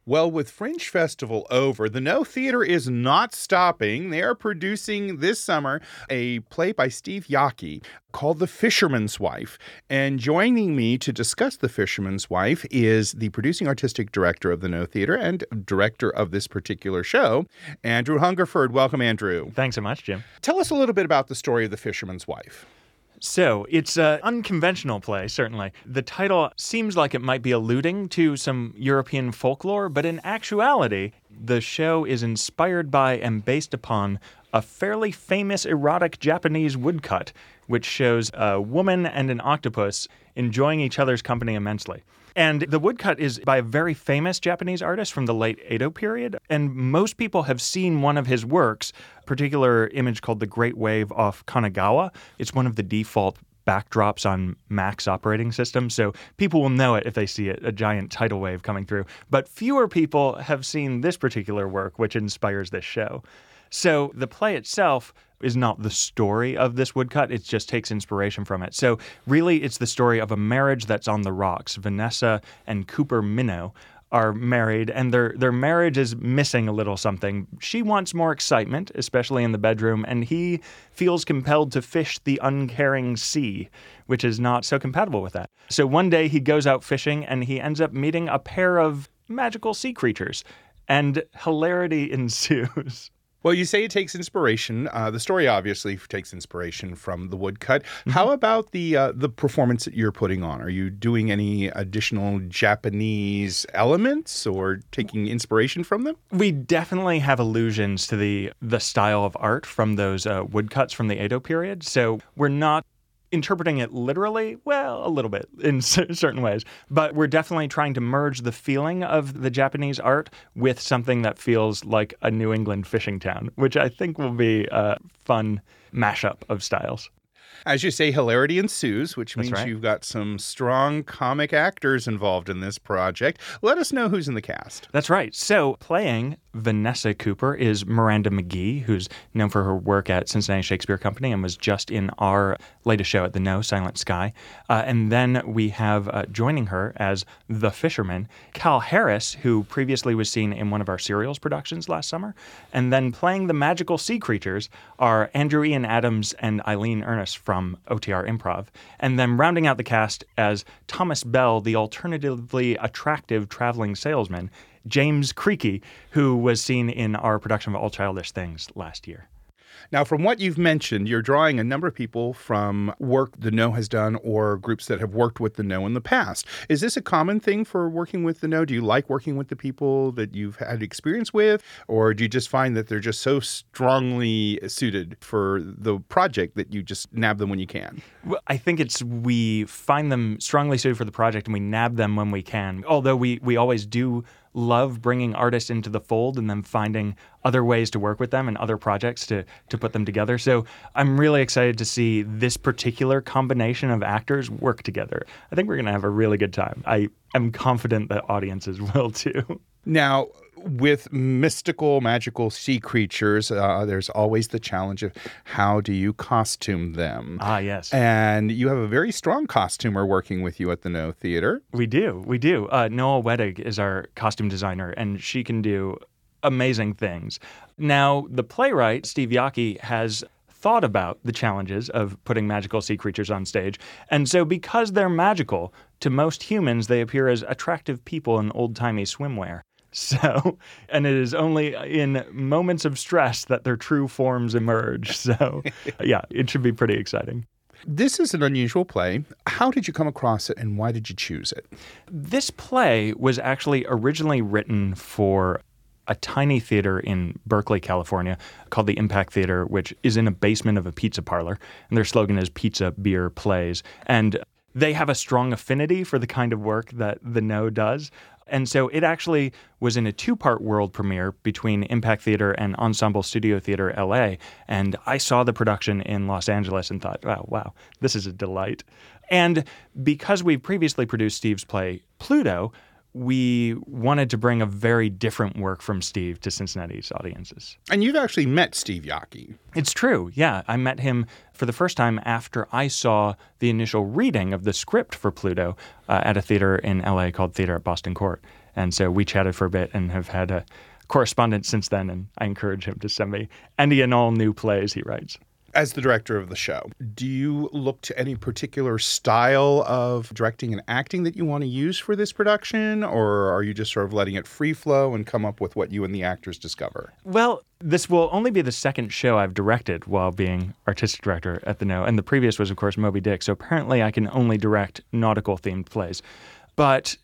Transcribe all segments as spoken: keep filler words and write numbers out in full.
Well, with Fringe Festival over, the No Theater is not stopping. They are producing this summer a play by Steve Yockey called The Fisherman's Wife. And joining me to discuss The Fisherman's Wife is the producing artistic director of the No Theater and director of this particular show, Andrew Hungerford. Welcome, Andrew. Thanks so much, Jim. Tell us a little bit about the story of The Fisherman's Wife. So, it's an unconventional play, certainly. The title seems like it might be alluding to some European folklore, but in actuality, the show is inspired by and based upon a fairly famous erotic Japanese woodcut, which shows a woman and an octopus enjoying each other's company immensely. And the woodcut is by a very famous Japanese artist from the late Edo period, and most people have seen one of his works, a particular image called The Great Wave off Kanagawa. It's one of the default backdrops on Mac's operating system, so people will know it if they see it, a giant tidal wave coming through. But fewer people have seen this particular work, which inspires this show. So the play itself is not the story of this woodcut. It just takes inspiration from it. So really, it's the story of a marriage that's on the rocks. Vanessa and Cooper Minnow are married, and their their marriage is missing a little something. She wants more excitement, especially in the bedroom, and he feels compelled to fish the uncaring sea, which is not so compatible with that. So one day he goes out fishing, and he ends up meeting a pair of magical sea creatures, and hilarity ensues. Well, you say it takes inspiration. Uh, the story obviously takes inspiration from the woodcut. Mm-hmm. How about the uh, the performance that you're putting on? Are you doing any additional Japanese elements or taking inspiration from them? We definitely have allusions to the the style of art from those uh, woodcuts from the Edo period. So we're not interpreting it literally, well, a little bit in c- certain ways, but we're definitely trying to merge the feeling of the Japanese art with something that feels like a New England fishing town, which I think will be a fun mashup of styles. As you say, hilarity ensues, which means right. You've got some strong comic actors involved in this project. Let us know who's in the cast. That's right. So playing Vanessa Cooper is Miranda McGee, who's known for her work at Cincinnati Shakespeare Company and was just in our latest show at the No, Silent Sky. Uh, and then we have uh, joining her as the fisherman, Cal Harris, who previously was seen in one of our serials productions last summer. And then playing the magical sea creatures are Andrew Ian Adams and Eileen Ernest from O T R Improv. And then rounding out the cast as Thomas Bell, the alternatively attractive traveling salesman, James Creaky, who was seen in our production of All Childish Things last year. Now, from what you've mentioned, you're drawing a number of people from work the No has done or groups that have worked with the No in the past. Is this a common thing for working with the No? Do you like working with the people that you've had experience with? Or do you just find that they're just so strongly suited for the project that you just nab them when you can? Well, I think it's we find them strongly suited for the project and we nab them when we can. Although we, we always do love bringing artists into the fold and then finding other ways to work with them and other projects to to put them together. So I'm really excited to see this particular combination of actors work together. I think we're going to have a really good time. I am confident that audiences will too. Now, with mystical, magical sea creatures, uh, there's always the challenge of how do you costume them? Ah, yes. And you have a very strong costumer working with you at the No Theater. We do. We do. Uh, Noah Wedig is our costume designer, and she can do amazing things. Now, the playwright, Steve Yockey, has thought about the challenges of putting magical sea creatures on stage. And so because they're magical, to most humans, they appear as attractive people in old-timey swimwear. So, and it is only in moments of stress that their true forms emerge. So, yeah, it should be pretty exciting. This is an unusual play. How did you come across it and why did you choose it? This play was actually originally written for a tiny theater in Berkeley, California, called the Impact Theater, which is in a basement of a pizza parlor. And their slogan is pizza, beer, plays. And they have a strong affinity for the kind of work that the No does. And so it actually was in a two-part world premiere between Impact Theater and Ensemble Studio Theater L A. And I saw the production in Los Angeles and thought, wow, wow, this is a delight. And because we previously produced Steve's play Pluto, we wanted to bring a very different work from Steve to Cincinnati's audiences. And you've actually met Steve Yockey. It's true, yeah. I met him for the first time after I saw the initial reading of the script for Pluto uh, at a theater in L A called Theater at Boston Court. And so we chatted for a bit and have had a correspondence since then, and I encourage him to send me any and all new plays he writes. As the director of the show, do you look to any particular style of directing and acting that you want to use for this production, or are you just sort of letting it free flow and come up with what you and the actors discover? Well, this will only be the second show I've directed while being artistic director at the No, and the previous was, of course, Moby Dick, so apparently I can only direct nautical-themed plays. But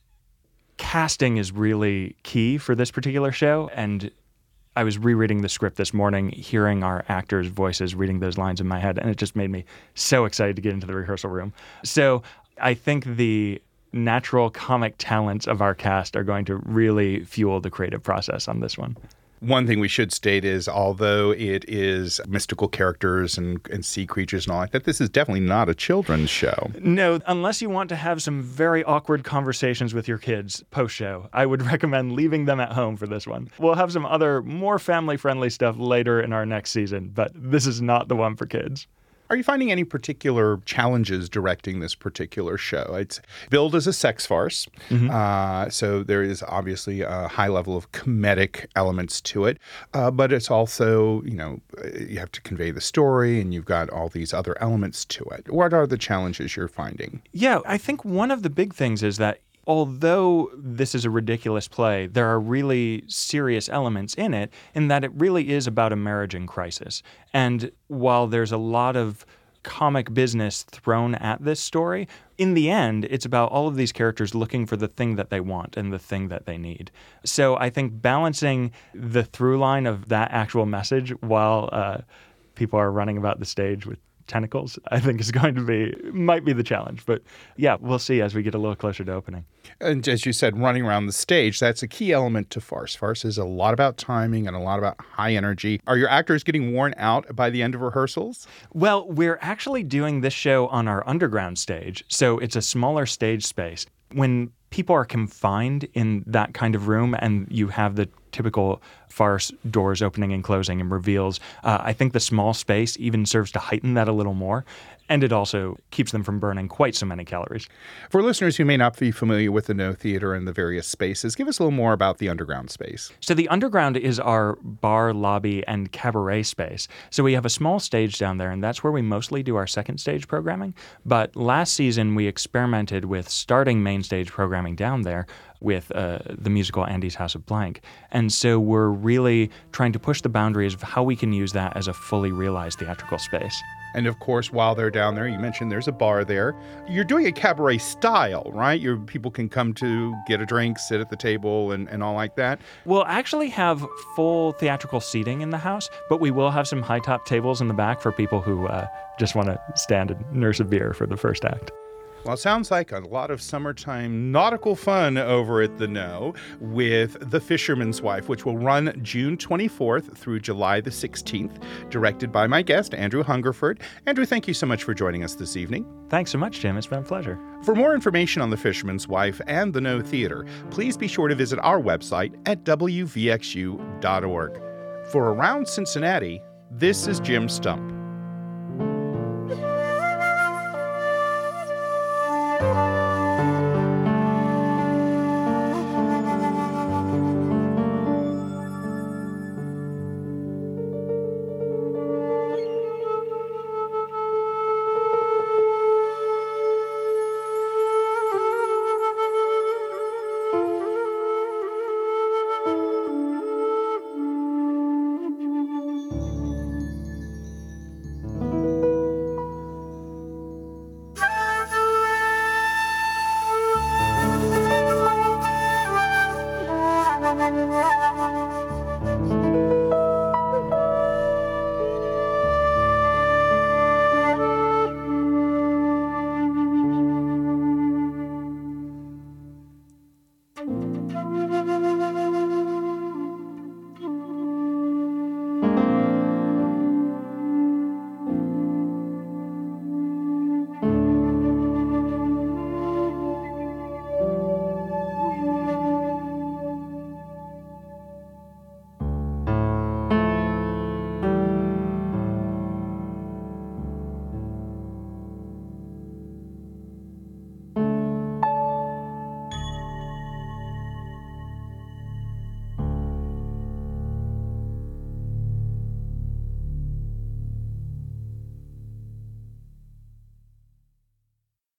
casting is really key for this particular show, and I was rereading the script this morning, hearing our actors' voices, reading those lines in my head, and it just made me so excited to get into the rehearsal room. So I think the natural comic talents of our cast are going to really fuel the creative process on this one. One thing we should state is, although it is mystical characters and, and sea creatures and all like that, this is definitely not a children's show. No, unless you want to have some very awkward conversations with your kids post-show, I would recommend leaving them at home for this one. We'll have some other more family-friendly stuff later in our next season, but this is not the one for kids. Are you finding any particular challenges directing this particular show? It's billed as a sex farce, mm-hmm. uh, so there is obviously a high level of comedic elements to it, uh, but it's also, you know, you have to convey the story and you've got all these other elements to it. What are the challenges you're finding? Yeah, I think one of the big things is that although this is a ridiculous play, there are really serious elements in it, in that it really is about a marriage in crisis. And while there's a lot of comic business thrown at this story, in the end, it's about all of these characters looking for the thing that they want and the thing that they need. So I think balancing the through line of that actual message while uh, people are running about the stage with tentacles, I think is going to be, might be the challenge. But yeah, we'll see as we get a little closer to opening. And as you said, running around the stage, that's a key element to farce. Farce is a lot about timing and a lot about high energy. Are your actors getting worn out by the end of rehearsals? Well, we're actually doing this show on our underground stage, so it's a smaller stage space. When people are confined in that kind of room and you have the typical farce doors opening and closing and reveals, uh, I think the small space even serves to heighten that a little more. And it also keeps them from burning quite so many calories. For listeners who may not be familiar with the No Theater and the various spaces, give us a little more about the underground space. So the underground is our bar, lobby, and cabaret space. So we have a small stage down there, and that's where we mostly do our second stage programming. But last season, we experimented with starting main stage programming down there with uh, the musical Andy's House of Blank. And so we're really trying to push the boundaries of how we can use that as a fully realized theatrical space. And of course, while they're down there, you mentioned there's a bar there. You're doing a cabaret style, right? Your people can come to get a drink, sit at the table, and, and all like that. We'll actually have full theatrical seating in the house, but we will have some high-top tables in the back for people who uh, just want to stand and nurse a beer for the first act. Well, it sounds like a lot of summertime nautical fun over at the No with The Fisherman's Wife, which will run June twenty-fourth through July the sixteenth, directed by my guest, Andrew Hungerford. Andrew, thank you so much for joining us this evening. Thanks so much, Jim. It's been a pleasure. For more information on The Fisherman's Wife and the No Theater, please be sure to visit our website at w v x u dot org. For Around Cincinnati, this is Jim Stump. Thank you.